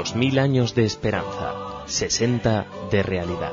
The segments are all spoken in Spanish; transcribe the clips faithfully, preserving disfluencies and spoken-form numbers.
Dos mil años de esperanza, sesenta de realidad.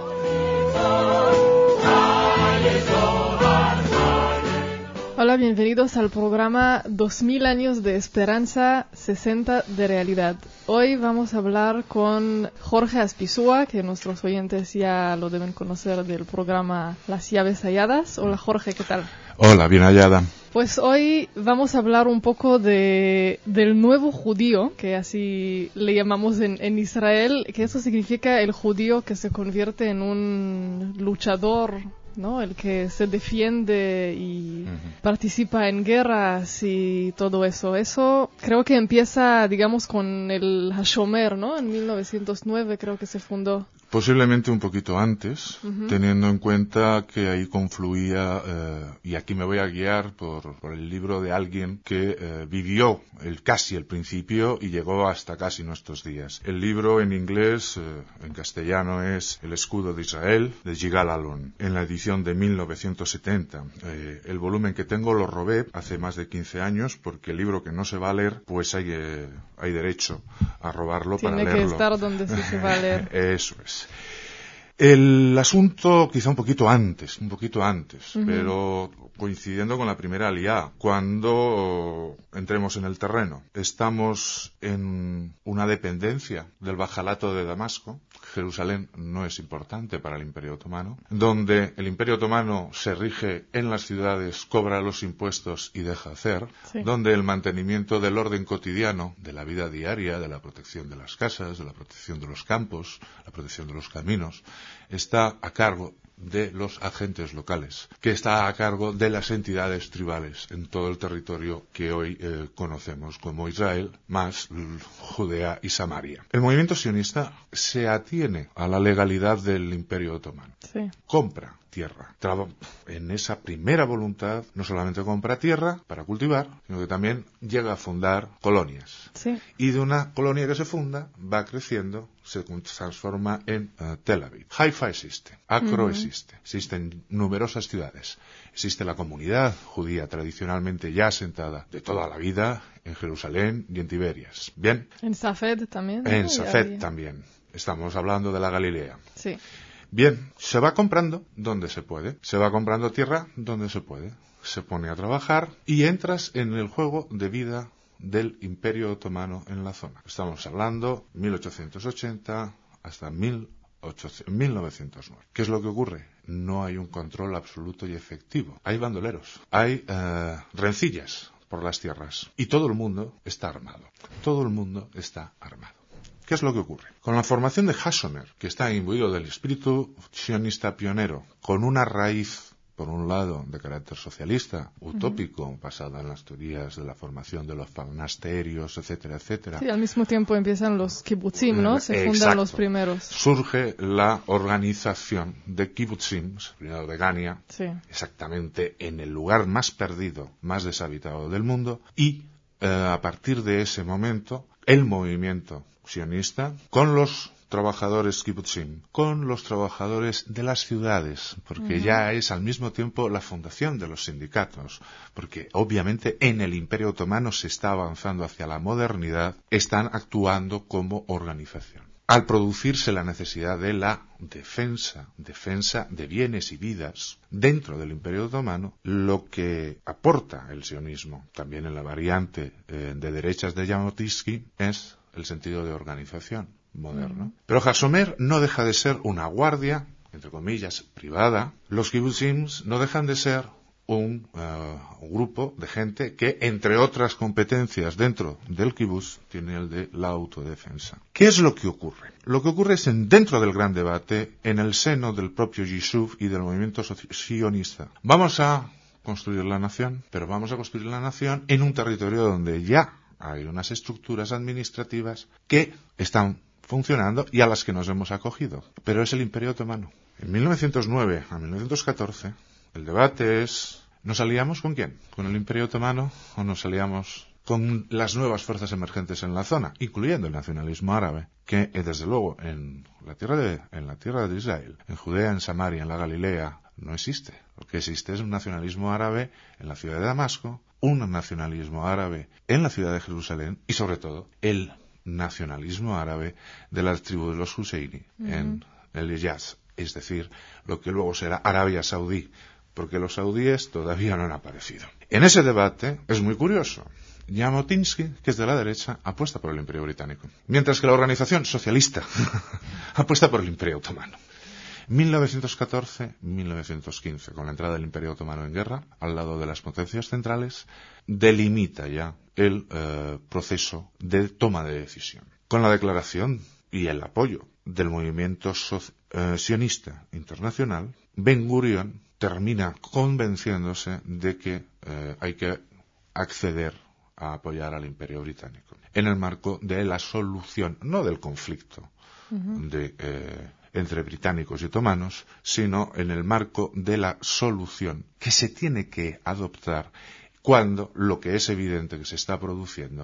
Hola, bienvenidos al programa Dos mil años de esperanza, sesenta de realidad. Hoy vamos a hablar con Jorge Azpizua, que nuestros oyentes ya lo deben conocer del programa Las llaves halladas. Hola Jorge, ¿qué tal? Hola, bien hallada. Pues hoy vamos a hablar un poco de, del nuevo judío, que así le llamamos en, en Israel, que eso significa el judío que se convierte en un luchador, ¿no? El que se defiende y uh-huh. participa en guerras y todo eso. Eso creo que empieza, digamos, con el Hashomer, ¿no? En mil novecientos nueve creo que se fundó. Posiblemente un poquito antes, uh-huh. teniendo en cuenta que ahí confluía, eh, y aquí me voy a guiar por, por el libro de alguien que eh, vivió el casi el principio y llegó hasta casi nuestros días. El libro en inglés, eh, en castellano, es El escudo de Israel, de Yigal Allon, en la edición de mil novecientos setenta. Eh, el volumen que tengo lo robé hace más de quince años, porque el libro que no se va a leer, pues hay, eh, hay derecho a robarlo Tiene para leerlo. Tiene que estar donde sí se va a leer. Eso es. El asunto quizá un poquito antes, un poquito antes, uh-huh. pero coincidiendo con la primera aliá, cuando entremos en el terreno. Estamos en una dependencia del Bajalato de Damasco. Jerusalén no es importante para el Imperio Otomano, donde el Imperio Otomano se rige en las ciudades, cobra los impuestos y deja hacer, sí. donde el mantenimiento del orden cotidiano, de la vida diaria, de la protección de las casas, de la protección de los campos, la protección de los caminos, está a cargo de los agentes locales, que está a cargo de las entidades tribales en todo el territorio que hoy eh, conocemos como Israel, más Judea y Samaria. El movimiento sionista se atiene a la legalidad del Imperio Otomano. Sí. Compra tierra. Traba en esa primera voluntad, no solamente compra tierra para cultivar, sino que también llega a fundar colonias. Sí. Y de una colonia que se funda, va creciendo, se transforma en uh, Tel Aviv. Haifa existe, Acro uh-huh. existe, existen numerosas ciudades. Existe la comunidad judía tradicionalmente ya asentada de toda la vida en Jerusalén y en Tiberias. ¿Bien? En Safed también. En ¿no? Safed también. Estamos hablando de la Galilea. Sí. Bien, se va comprando donde se puede, se va comprando tierra donde se puede, se pone a trabajar y entras en el juego de vida del Imperio Otomano en la zona. Estamos hablando mil ochocientos ochenta hasta mil novecientos nueve. ¿Qué es lo que ocurre? No hay un control absoluto y efectivo. Hay bandoleros, hay uh, rencillas por las tierras y todo el mundo está armado. Todo el mundo está armado. ¿Qué es lo que ocurre? Con la formación de Hashomer, que está imbuido del espíritu sionista pionero, con una raíz, por un lado, de carácter socialista, utópico, uh-huh. basada en las teorías de la formación de los monasterios, etcétera, etcétera. Sí, al mismo tiempo empiezan los kibutzim, ¿no? Se fundan Exacto. los primeros. Surge la organización de kibutzim, primero de Gania, sí. exactamente en el lugar más perdido, más deshabitado del mundo, y eh, a partir de ese momento, el movimiento sionista, con los trabajadores kibutzim, con los trabajadores de las ciudades, porque uh-huh. ya es al mismo tiempo la fundación de los sindicatos, porque obviamente en el Imperio Otomano se está avanzando hacia la modernidad, están actuando como organización. Al producirse la necesidad de la defensa, defensa de bienes y vidas dentro del Imperio Otomano, lo que aporta el sionismo, también en la variante eh, de derechas de Jabotinsky, es el sentido de organización moderno. Mm. Pero Hashomer no deja de ser una guardia, entre comillas, privada. Los kibutzim no dejan de ser un uh, grupo de gente que, entre otras competencias dentro del kibutz, tiene el de la autodefensa. ¿Qué es lo que ocurre? Lo que ocurre es en, dentro del gran debate, en el seno del propio Yishuv y del movimiento sionista. Vamos a construir la nación, pero vamos a construir la nación en un territorio donde ya hay unas estructuras administrativas que están funcionando y a las que nos hemos acogido. Pero es el Imperio Otomano. En mil novecientos nueve a mil novecientos catorce, el debate es, ¿nos aliamos con quién? ¿Con el Imperio Otomano o nos aliamos con las nuevas fuerzas emergentes en la zona, incluyendo el nacionalismo árabe, que eh, desde luego en la tierra de, en la tierra de Israel, en Judea, en Samaria, en la Galilea, no existe? Lo que existe es un nacionalismo árabe en la ciudad de Damasco, un nacionalismo árabe en la ciudad de Jerusalén y, sobre todo, el nacionalismo árabe de la tribu de los Husseini uh-huh. en el Hiyaz, es decir, lo que luego será Arabia Saudí, porque los saudíes todavía no han aparecido. En ese debate es muy curioso. Jabotinsky, que es de la derecha, apuesta por el Imperio Británico, mientras que la organización socialista apuesta por el Imperio Otomano. mil novecientos catorce a mil novecientos quince, con la entrada del Imperio Otomano en guerra, al lado de las potencias centrales, delimita ya el eh, proceso de toma de decisión. Con la declaración y el apoyo del movimiento so- eh, sionista internacional, Ben Gurion termina convenciéndose de que eh, hay que acceder a apoyar al Imperio Británico en el marco de la solución, no del conflicto uh-huh. de, eh, entre británicos y otomanos, sino en el marco de la solución que se tiene que adoptar cuando lo que es evidente que se está produciendo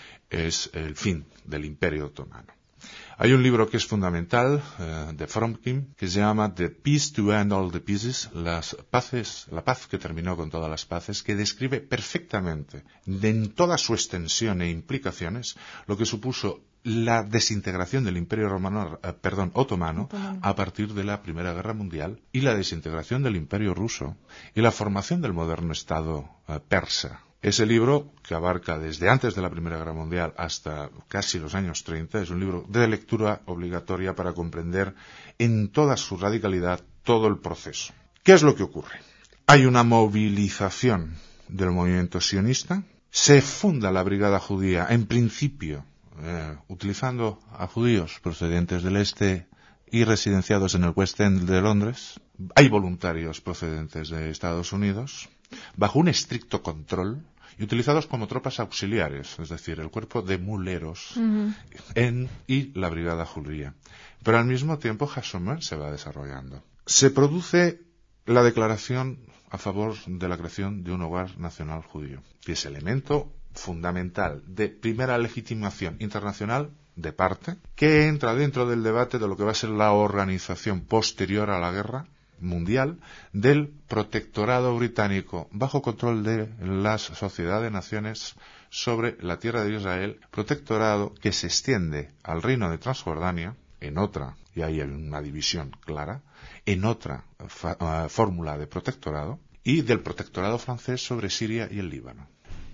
es el fin del Imperio Otomano. Hay un libro que es fundamental, uh, de Fromkin, que se llama The Peace to End All the Peaces, las paces, la paz que terminó con todas las paces, que describe perfectamente, de, en toda su extensión e implicaciones, lo que supuso la desintegración del Imperio Romano, eh, perdón, otomano, otomano a partir de la Primera Guerra Mundial, y la desintegración del Imperio ruso, y la formación del moderno Estado eh, persa. Ese libro, que abarca desde antes de la Primera Guerra Mundial hasta casi los años treinta, es un libro de lectura obligatoria para comprender en toda su radicalidad todo el proceso. ¿Qué es lo que ocurre? Hay una movilización del movimiento sionista, se funda la Brigada Judía, en principio, eh, utilizando a judíos procedentes del este y residenciados en el West End de Londres. Hay voluntarios procedentes de Estados Unidos, bajo un estricto control y utilizados como tropas auxiliares, es decir, el cuerpo de muleros uh-huh. en, y la Brigada Judía. Pero al mismo tiempo Hashomer se va desarrollando. Se produce la declaración a favor de la creación de un hogar nacional judío, que es elemento fundamental de primera legitimación internacional de parte, que entra dentro del debate de lo que va a ser la organización posterior a la guerra mundial del protectorado británico bajo control de la Sociedad de Naciones sobre la tierra de Israel, protectorado que se extiende al reino de Transjordania, en otra, y ahí hay una división clara, en otra fa- uh, fórmula de protectorado, y del protectorado francés sobre Siria y el Líbano.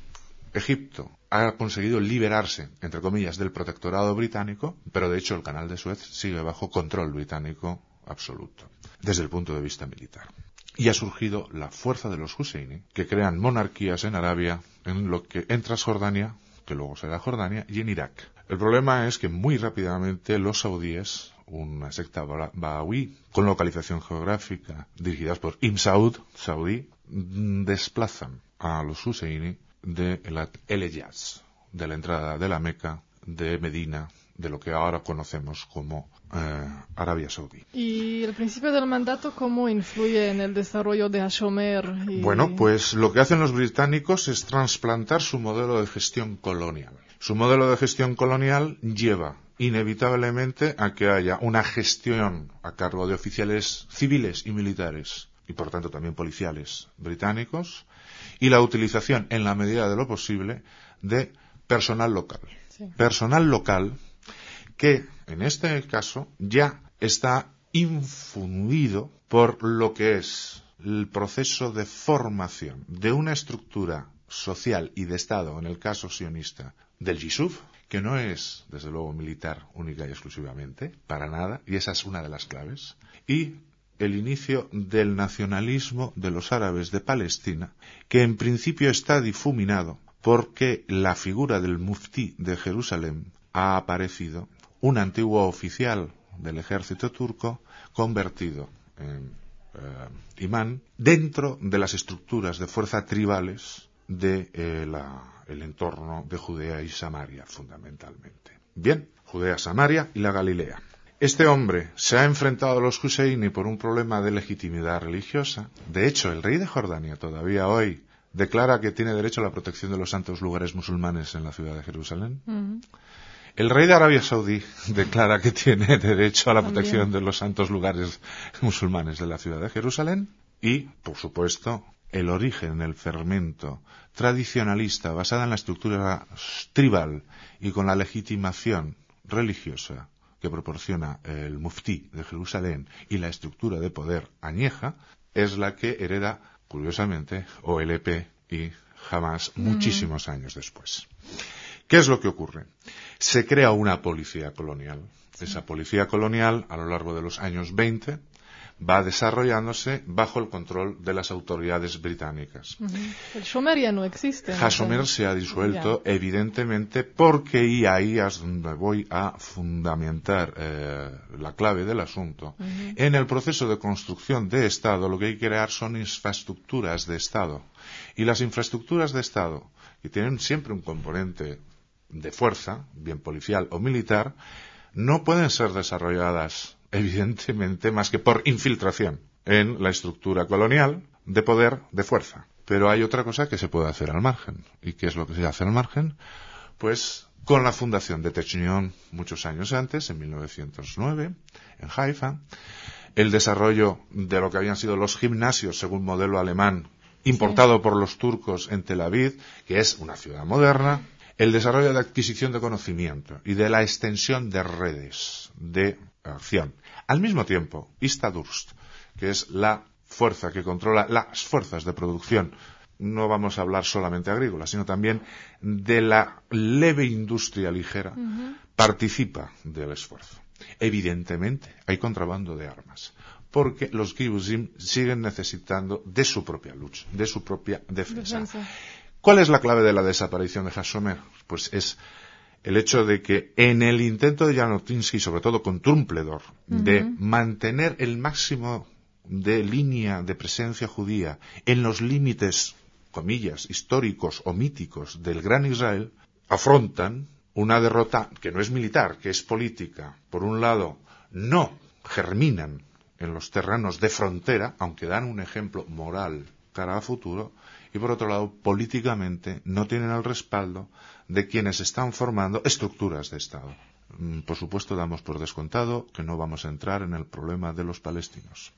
Egipto ha conseguido liberarse, entre comillas, del protectorado británico, pero de hecho el canal de Suez sigue bajo control británico absoluto, desde el punto de vista militar. Y ha surgido la fuerza de los Husseini, que crean monarquías en Arabia, en lo que en Transjordania, que luego será Jordania, y en Irak. El problema es que muy rápidamente los saudíes, una secta bahaí con localización geográfica dirigidas por Ibn Saud, saudí, desplazan a los Husseini de El Hiyaz, de la entrada de la Meca, de Medina, de lo que ahora conocemos como eh, Arabia Saudí. ¿Y el principio del mandato cómo influye en el desarrollo de Hashomer? Y... Bueno, pues lo que hacen los británicos es trasplantar su modelo de gestión colonial. Su modelo de gestión colonial lleva inevitablemente a que haya una gestión a cargo de oficiales civiles y militares, y por tanto también policiales británicos, y la utilización, en la medida de lo posible, de personal local. Sí. Personal local que, en este caso, ya está infundido por lo que es el proceso de formación de una estructura social y de Estado, en el caso sionista, del Yishuv, que no es, desde luego, militar única y exclusivamente, para nada, y esa es una de las claves, y el inicio del nacionalismo de los árabes de Palestina, que en principio está difuminado porque la figura del muftí de Jerusalén ha aparecido, un antiguo oficial del ejército turco convertido en eh, imán dentro de las estructuras de fuerza tribales de eh, la, el entorno de Judea y Samaria, fundamentalmente. Bien, Judea, Samaria y la Galilea. Este hombre se ha enfrentado a los Husseini por un problema de legitimidad religiosa. De hecho, el rey de Jordania todavía hoy declara que tiene derecho a la protección de los santos lugares musulmanes en la ciudad de Jerusalén. Uh-huh. El rey de Arabia Saudí declara que tiene derecho a la También. protección de los santos lugares musulmanes de la ciudad de Jerusalén. Y, por supuesto, el origen, el fermento tradicionalista basada en la estructura tribal y con la legitimación religiosa que proporciona el muftí de Jerusalén y la estructura de poder añeja, es la que hereda, curiosamente, O L P y Hamas mm. muchísimos años después. ¿Qué es lo que ocurre? Se crea una policía colonial. Sí. Esa policía colonial, a lo largo de los años veinte, va desarrollándose bajo el control de las autoridades británicas. Uh-huh. El Shomer ya no existe. Hashomer ¿no? se ha disuelto, yeah. evidentemente, porque, y ahí es donde voy a fundamentar eh, la clave del asunto, uh-huh. en el proceso de construcción de Estado lo que hay que crear son infraestructuras de Estado. Y las infraestructuras de Estado, que tienen siempre un componente de fuerza, bien policial o militar, no pueden ser desarrolladas evidentemente más que por infiltración en la estructura colonial de poder, de fuerza. Pero hay otra cosa que se puede hacer al margen. ¿Y qué es lo que se hace al margen? Pues con la fundación de Technion muchos años antes, en mil novecientos nueve, en Haifa, el desarrollo de lo que habían sido los gimnasios según modelo alemán, importado sí. por los turcos en Tel Aviv, que es una ciudad moderna, el desarrollo de adquisición de conocimiento y de la extensión de redes de acción. Al mismo tiempo, Istadurst, que es la fuerza que controla las fuerzas de producción, no vamos a hablar solamente agrícola, sino también de la leve industria ligera, uh-huh. participa del esfuerzo. Evidentemente, hay contrabando de armas, porque los kibutzim siguen necesitando de su propia lucha, de su propia defensa. defensa. ¿Cuál es la clave de la desaparición de Hashomer? Pues es el hecho de que en el intento de Jabotinsky, sobre todo con Trumpeldor, uh-huh. de mantener el máximo de línea de presencia judía en los límites, comillas, históricos o míticos del Gran Israel, afrontan una derrota que no es militar, que es política. Por un lado, no germinan en los terrenos de frontera, aunque dan un ejemplo moral cara a futuro, y por otro lado, políticamente no tienen el respaldo de quienes están formando estructuras de Estado. Por supuesto, damos por descontado que no vamos a entrar en el problema de los palestinos.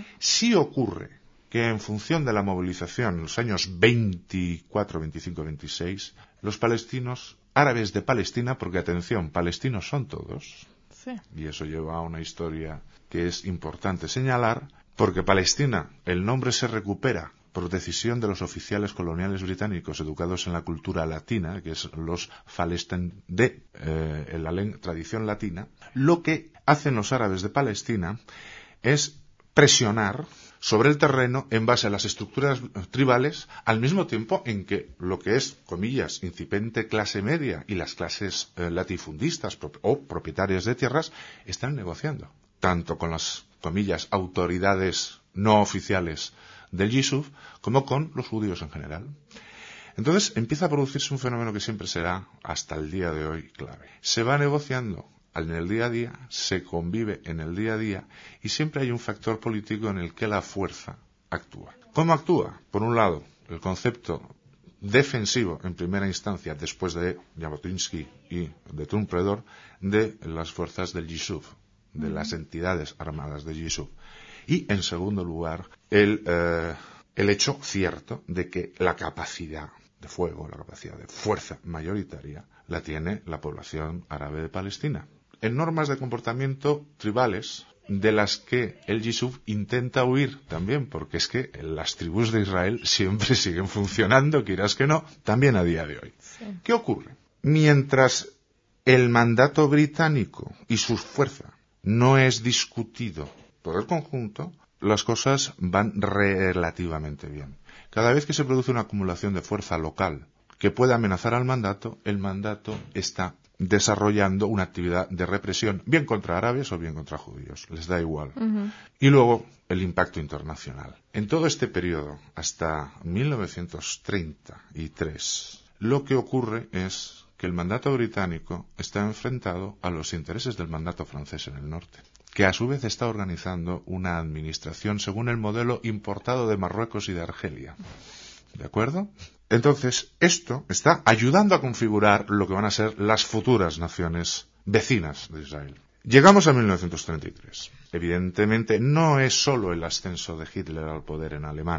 Sí ocurre que en función de la movilización en los años veinticuatro, veinticinco, veintiséis, los palestinos, árabes de Palestina, porque atención, palestinos son todos, sí. y eso lleva a una historia que es importante señalar, porque Palestina, el nombre se recupera por decisión de los oficiales coloniales británicos educados en la cultura latina, que es los Falestin de eh, la tradición latina, lo que hacen los árabes de Palestina es presionar sobre el terreno en base a las estructuras tribales, al mismo tiempo en que lo que es, comillas, incipiente clase media y las clases eh, latifundistas pro- o propietarias de tierras están negociando, tanto con las, comillas, autoridades no oficiales del Yishuv, como con los judíos en general. Entonces empieza a producirse un fenómeno que siempre será, hasta el día de hoy, clave. Se va negociando en el día a día, se convive en el día a día, y siempre hay un factor político en el que la fuerza actúa. ¿Cómo actúa? Por un lado, el concepto defensivo, en primera instancia, después de Jabotinsky y de Trumpeldor, de las fuerzas del Yishuv, de las entidades armadas del Yishuv. Y, en segundo lugar, el, eh, el hecho cierto de que la capacidad de fuego, la capacidad de fuerza mayoritaria, la tiene la población árabe de Palestina. En normas de comportamiento tribales, de las que el Yishuv intenta huir también, porque es que las tribus de Israel siempre siguen funcionando, quieras que no, también a día de hoy. Sí. ¿Qué ocurre? Mientras el mandato británico y su fuerza no es discutido por el conjunto, las cosas van relativamente bien. Cada vez que se produce una acumulación de fuerza local que pueda amenazar al mandato, el mandato está desarrollando una actividad de represión, bien contra árabes o bien contra judíos, les da igual. Uh-huh. Y luego, el impacto internacional. En todo este periodo, hasta mil novecientos treinta y tres, lo que ocurre es que el mandato británico está enfrentado a los intereses del mandato francés en el norte, que a su vez está organizando una administración según el modelo importado de Marruecos y de Argelia. ¿De acuerdo? Entonces, esto está ayudando a configurar lo que van a ser las futuras naciones vecinas de Israel. Llegamos a mil novecientos treinta y tres. Evidentemente, no es solo el ascenso de Hitler al poder en Alemania.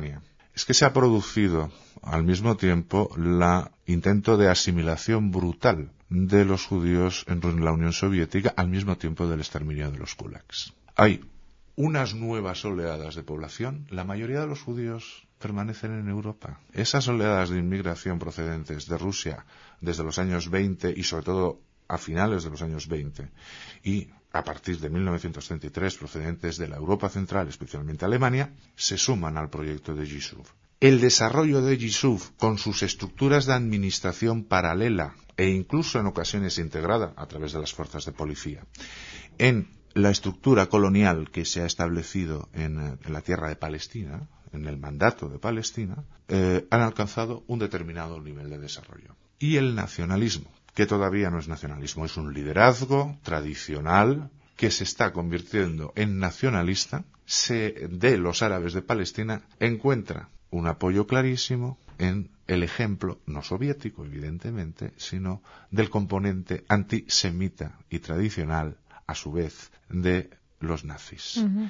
es que se ha producido al mismo tiempo el intento de asimilación brutal de los judíos en la Unión Soviética al mismo tiempo del exterminio de los gulags. Hay unas nuevas oleadas de población, la mayoría de los judíos permanecen en Europa. Esas oleadas de inmigración procedentes de Rusia desde los años veinte y sobre todo a finales de los años veinte y a partir de mil novecientos treinta y tres procedentes de la Europa Central, especialmente Alemania, se suman al proyecto de Yishuv. El desarrollo de Yishuv con sus estructuras de administración paralela e incluso en ocasiones integrada a través de las fuerzas de policía en la estructura colonial que se ha establecido en, en la tierra de Palestina, en el mandato de Palestina, eh, han alcanzado un determinado nivel de desarrollo. Y el nacionalismo, que todavía no es nacionalismo, es un liderazgo tradicional que se está convirtiendo en nacionalista, se, de los árabes de Palestina, encuentra un apoyo clarísimo en el ejemplo, no soviético evidentemente, sino del componente antisemita y tradicional, a su vez, de los nazis. Uh-huh.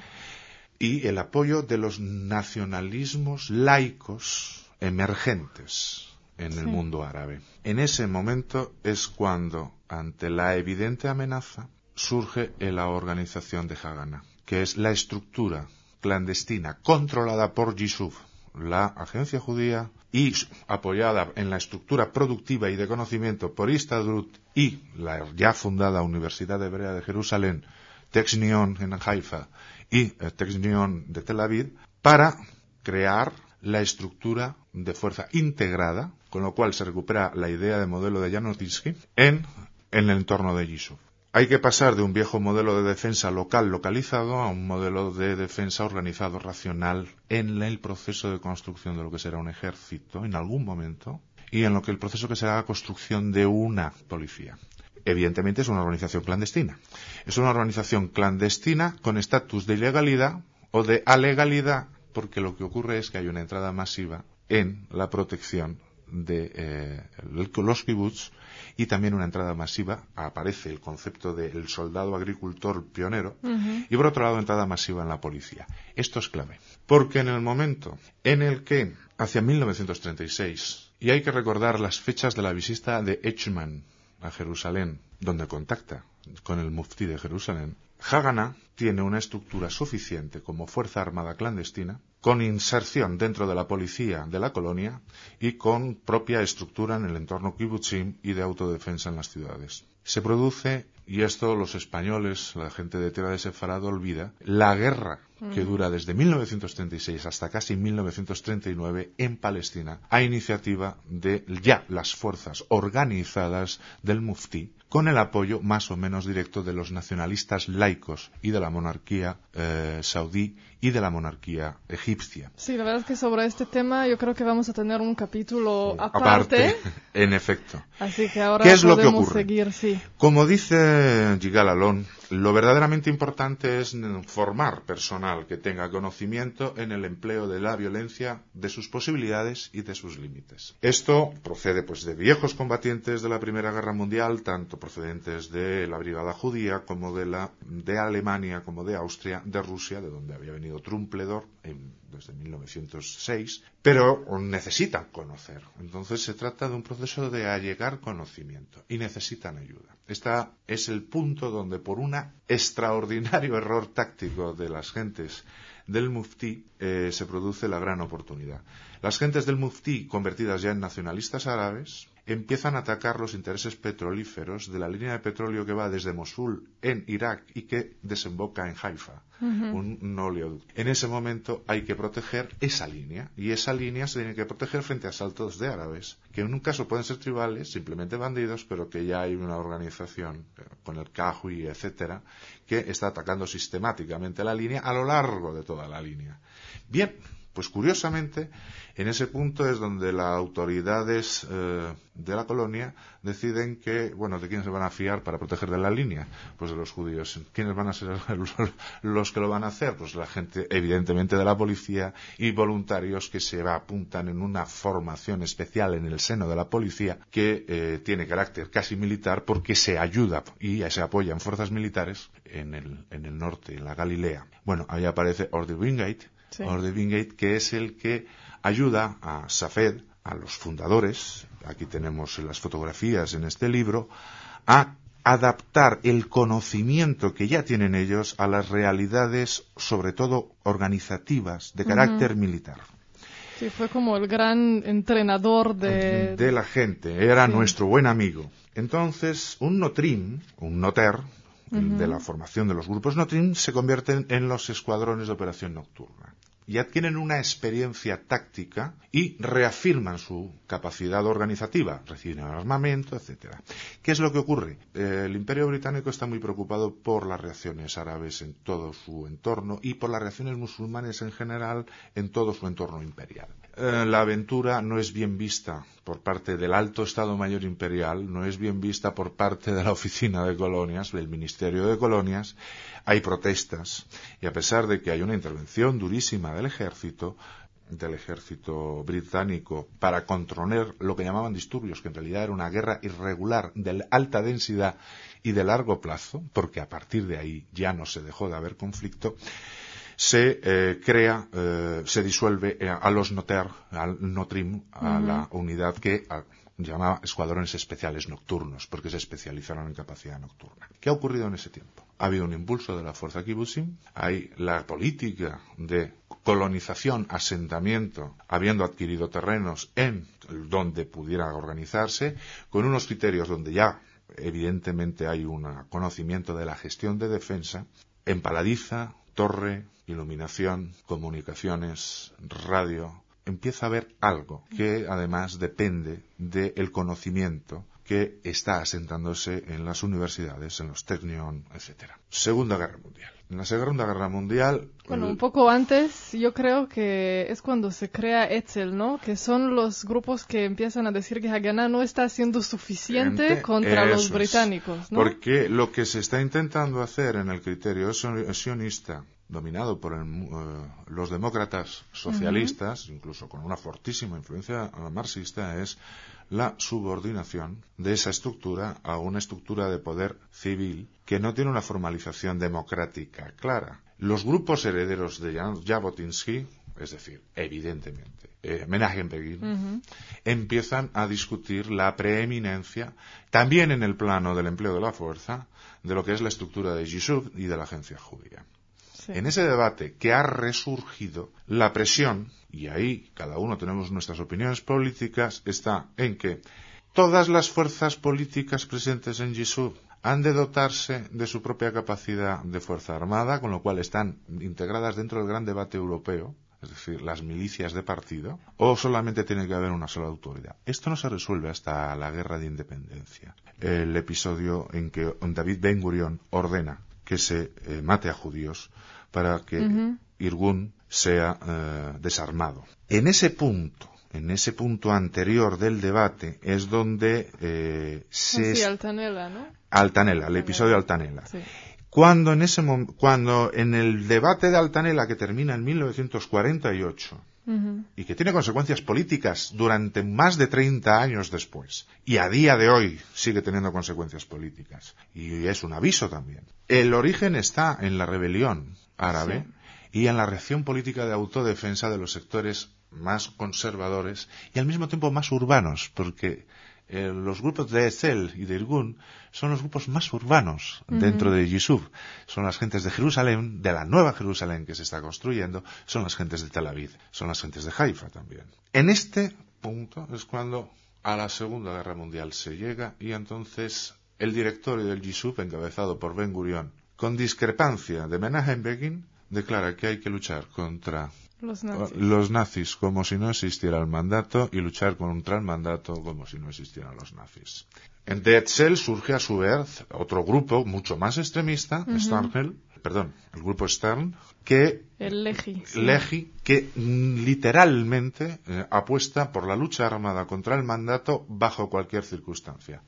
Y el apoyo de los nacionalismos laicos emergentes en el sí. mundo árabe. En ese momento es cuando, ante la evidente amenaza, surge la organización de Haganah, que es la estructura clandestina controlada por Yishuv, la agencia judía, y apoyada en la estructura productiva y de conocimiento por Histadrut y la ya fundada Universidad Hebrea de Jerusalén, Technion en Haifa y Technion de Tel Aviv, para crear la estructura de fuerza integrada, con lo cual se recupera la idea de modelo de Jabotinsky en, en el entorno de Yishuv. Hay que pasar de un viejo modelo de defensa local localizado a un modelo de defensa organizado racional en el proceso de construcción de lo que será un ejército en algún momento y en lo que el proceso que será la construcción de una policía. Evidentemente es una organización clandestina. Es una organización clandestina con estatus de ilegalidad o de alegalidad, porque lo que ocurre es que hay una entrada masiva en la protección de eh, los kibbutz y también una entrada masiva, aparece el concepto del soldado agricultor pionero, uh-huh. y por otro lado entrada masiva en la policía. Esto es clave, porque en el momento en el que, hacia mil novecientos treinta y seis, y hay que recordar las fechas de la visita de Eichmann a Jerusalén, donde contacta con el muftí de Jerusalén, Haganah tiene una estructura suficiente como fuerza armada clandestina, con inserción dentro de la policía de la colonia y con propia estructura en el entorno kibbutzim y de autodefensa en las ciudades. Se produce, y esto los españoles, la gente de Tierra de Sefarad olvida, la guerra que dura desde mil novecientos treinta y seis hasta casi mil novecientos treinta y nueve en Palestina, a iniciativa de ya las fuerzas organizadas del muftí, con el apoyo más o menos directo de los nacionalistas laicos y de la monarquía eh, saudí y de la monarquía egipcia. Sí, la verdad es que sobre este tema yo creo que vamos a tener un capítulo aparte. Aparte, en efecto. Así que ahora ¿Qué es lo que podemos ocurre? seguir, sí. Como dice Yigal Allon, lo verdaderamente importante es formar personal que tenga conocimiento en el empleo de la violencia, de sus posibilidades y de sus límites. Esto procede pues de viejos combatientes de la Primera Guerra Mundial, tanto procedentes de la Brigada Judía como de la de Alemania, como de Austria, de Rusia, de donde había venido Trumpeldor en, desde mil novecientos seis, pero necesitan conocer. Entonces se trata de un proceso de allegar conocimiento y necesitan ayuda. Este es el punto donde, por un extraordinario error táctico de las gentes del muftí, eh, se produce la gran oportunidad. Las gentes del muftí, convertidas ya en nacionalistas árabes, empiezan a atacar los intereses petrolíferos de la línea de petróleo que va desde Mosul en Irak y que desemboca en Haifa, uh-huh. un, un oleoducto. En ese momento hay que proteger esa línea, y esa línea se tiene que proteger frente a asaltos de árabes, que en un caso pueden ser tribales, simplemente bandidos, pero que ya hay una organización con el Kahui, etcétera, que está atacando sistemáticamente la línea a lo largo de toda la línea. Bien, pues curiosamente, en ese punto es donde las autoridades eh, de la colonia deciden que, bueno, ¿de quién se van a fiar para proteger de la línea? Pues de los judíos. ¿Quiénes van a ser los, los que lo van a hacer? Pues la gente, evidentemente, de la policía y voluntarios que se apuntan en una formación especial en el seno de la policía que eh, tiene carácter casi militar porque se ayuda y se apoya en fuerzas militares en el, en el norte, en la Galilea. Bueno, ahí aparece Orde Wingate, Sí. Orde Wingate, que es el que ayuda a Safed, a los fundadores, aquí tenemos las fotografías en este libro, a adaptar el conocimiento que ya tienen ellos a las realidades, sobre todo organizativas, de carácter uh-huh. militar. Sí, fue como el gran entrenador de... de la gente, era sí. nuestro buen amigo. Entonces, un notrim, un noter, uh-huh. de la formación de los grupos notrim, se convierten en los escuadrones de operación nocturna. Y adquieren una experiencia táctica y reafirman su capacidad organizativa, reciben armamento, etcétera. ¿Qué es lo que ocurre? Eh, el Imperio Británico está muy preocupado por las reacciones árabes en todo su entorno y por las reacciones musulmanes en general en todo su entorno imperial. Eh, la aventura no es bien vista por parte del Alto Estado Mayor Imperial, no es bien vista por parte de la Oficina de Colonias, del Ministerio de Colonias. Hay protestas y a pesar de que hay una intervención durísima del ejército, del ejército británico para controlar lo que llamaban disturbios, que en realidad era una guerra irregular de alta densidad y de largo plazo, porque a partir de ahí ya no se dejó de haber conflicto, se eh, crea, eh, se disuelve eh, a los noter, al notrim, a uh-huh. la unidad que a, llamaba escuadrones especiales nocturnos, porque se especializaron en capacidad nocturna. ¿Qué ha ocurrido en ese tiempo? Ha habido un impulso de la fuerza kibbutzim, hay la política de colonización, asentamiento, habiendo adquirido terrenos en donde pudiera organizarse, con unos criterios donde ya evidentemente hay un conocimiento de la gestión de defensa, empaladiza, torre, iluminación, comunicaciones, radio. Empieza a haber algo que además depende del conocimiento que está asentándose en las universidades, en los Technion, etcétera. Segunda Guerra Mundial. En la Segunda Guerra Mundial... Bueno, el... un poco antes, yo creo que es cuando se crea Etzel, ¿no? Que son los grupos que empiezan a decir que Haganah no está haciendo suficiente Ente, contra los británicos, ¿no? Porque lo que se está intentando hacer en el criterio sionista, dominado por el, uh, los demócratas socialistas, uh-huh. incluso con una fortísima influencia marxista, es la subordinación de esa estructura a una estructura de poder civil que no tiene una formalización democrática clara. Los grupos herederos de Jabotinsky, es decir, evidentemente, eh, Menachem Begin, uh-huh. empiezan a discutir la preeminencia, también en el plano del empleo de la fuerza, de lo que es la estructura de Yishuv y de la agencia judía. Sí. En ese debate que ha resurgido, la presión, y ahí cada uno tenemos nuestras opiniones políticas, está en que todas las fuerzas políticas presentes en Yishuv han de dotarse de su propia capacidad de fuerza armada, con lo cual están integradas dentro del gran debate europeo, es decir, las milicias de partido, o solamente tiene que haber una sola autoridad. Esto no se resuelve hasta la Guerra de Independencia, el episodio en que David Ben Gurion ordena que se eh, mate a judíos para que uh-huh. Irgun sea eh, desarmado. En ese punto, en ese punto anterior del debate, es donde eh, se... Sí, Altanela, ¿no? Altanela, el episodio Altanela. Sí. Cuando en ese mom- cuando en el debate de Altanela, que termina en mil novecientos cuarenta y ocho, uh-huh. y que tiene consecuencias políticas durante más de treinta años después, y a día de hoy sigue teniendo consecuencias políticas, y es un aviso también. El origen está en la rebelión árabe sí. y en la reacción política de autodefensa de los sectores más conservadores y al mismo tiempo más urbanos, porque eh, los grupos de Etzel y de Irgun son los grupos más urbanos uh-huh. dentro de Yishuv. Son las gentes de Jerusalén, de la nueva Jerusalén que se está construyendo, son las gentes de Tel Aviv, son las gentes de Haifa también. En este punto es cuando a la Segunda Guerra Mundial se llega y entonces el directorio del Yishuv, encabezado por Ben Gurion, con discrepancia de Menachem Begin, declara que hay que luchar contra los nazis. los nazis como si no existiera el mandato y luchar contra el mandato como si no existieran los nazis. En de Etzel surge a su vez otro grupo mucho más extremista, uh-huh. Sternhell, perdón, el grupo Stern, que el Lehi, sí. Lehi que mm, literalmente eh, apuesta por la lucha armada contra el mandato bajo cualquier circunstancia.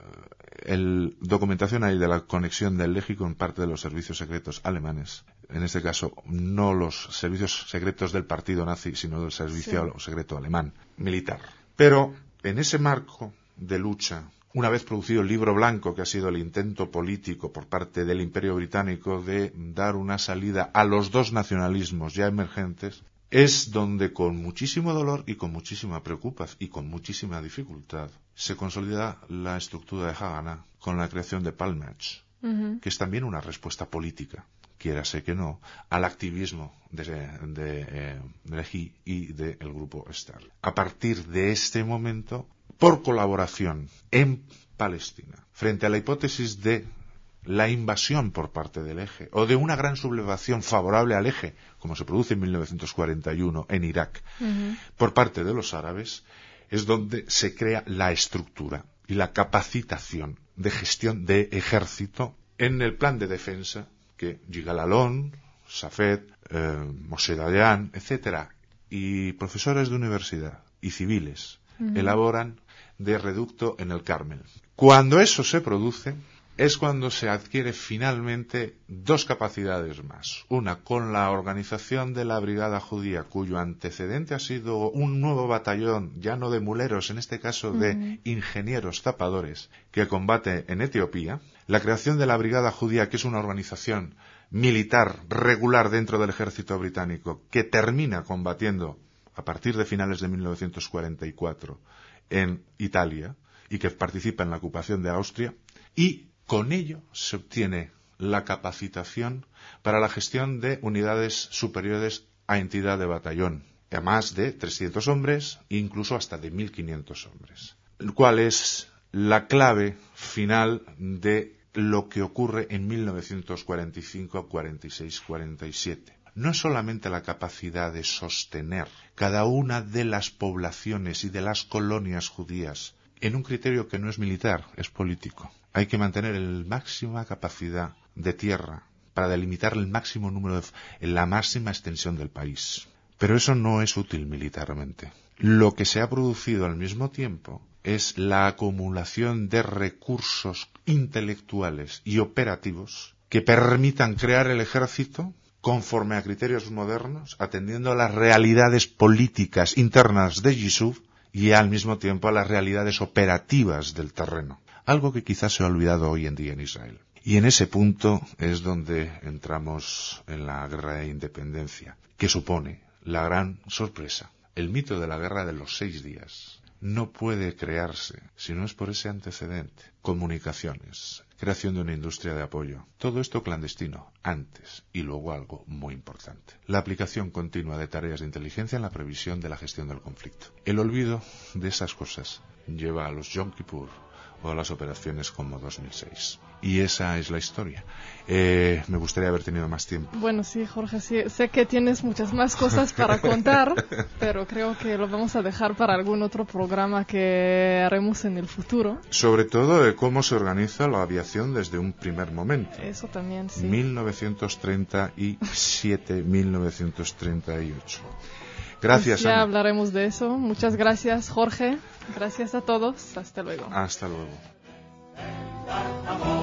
Eh, el documentación hay de la conexión del Lehi con parte de los servicios secretos alemanes. En este caso, no los servicios secretos del partido nazi, sino del servicio sí. secreto alemán, militar. Pero en ese marco de lucha, una vez producido el libro blanco, que ha sido el intento político por parte del Imperio Británico de dar una salida a los dos nacionalismos ya emergentes, es donde con muchísimo dolor y con muchísima preocupación y con muchísima dificultad se consolida la estructura de Haganah con la creación de Palmach, uh-huh. que es también una respuesta política, quiérase que no, al activismo de, de, eh, de Lehi y del grupo Star. A partir de este momento, por colaboración en Palestina, frente a la hipótesis de la invasión por parte del Eje o de una gran sublevación favorable al Eje, como se produce en mil novecientos cuarenta y uno en Irak, uh-huh. por parte de los árabes, es donde se crea la estructura y la capacitación de gestión de ejército en el plan de defensa que Yigal Allon, Safed, eh, Moshe Dayan, etcétera, y profesores de universidad y civiles uh-huh. elaboran de reducto en el Carmel. Cuando eso se produce, es cuando se adquiere finalmente dos capacidades más. Una con la organización de la Brigada Judía, cuyo antecedente ha sido un nuevo batallón, ya no de muleros, en este caso de uh-huh. ingenieros zapadores, que combate en Etiopía. La creación de la Brigada Judía, que es una organización militar regular dentro del ejército británico, que termina combatiendo a partir de finales de mil novecientos cuarenta y cuatro en Italia y que participa en la ocupación de Austria, y con ello se obtiene la capacitación para la gestión de unidades superiores a entidad de batallón, a más de trescientos hombres, incluso hasta de mil quinientos hombres, cuál es la clave final de lo que ocurre en mil novecientos cuarenta y cinco, cuarenta y seis, cuarenta y siete. No es solamente la capacidad de sostener cada una de las poblaciones y de las colonias judías en un criterio que no es militar, es político. Hay que mantener la máxima capacidad de tierra para delimitar el máximo número de, la máxima extensión del país. Pero eso no es útil militarmente. Lo que se ha producido al mismo tiempo es la acumulación de recursos intelectuales y operativos que permitan crear el ejército conforme a criterios modernos, atendiendo a las realidades políticas internas de Yishuv y al mismo tiempo a las realidades operativas del terreno. Algo que quizás se ha olvidado hoy en día en Israel. Y en ese punto es donde entramos en la guerra de independencia, que supone la gran sorpresa. El mito de la guerra de los seis días no puede crearse si no es por ese antecedente. Comunicaciones, creación de una industria de apoyo. Todo esto clandestino, antes y luego algo muy importante. La aplicación continua de tareas de inteligencia en la previsión de la gestión del conflicto. El olvido de esas cosas lleva a los Yom Kippur o a las operaciones como dos mil seis. Y esa es la historia. Eh, me gustaría haber tenido más tiempo. Bueno, sí, Jorge, sí, sé que tienes muchas más cosas para contar, pero creo que lo vamos a dejar para algún otro programa que haremos en el futuro. Sobre todo de cómo se organiza la aviación desde un primer momento. Eso también, sí. mil novecientos treinta y siete, mil novecientos treinta y ocho. Gracias, pues ya Ana. hablaremos de eso. Muchas gracias, Jorge. Gracias a todos. Hasta luego. Hasta luego.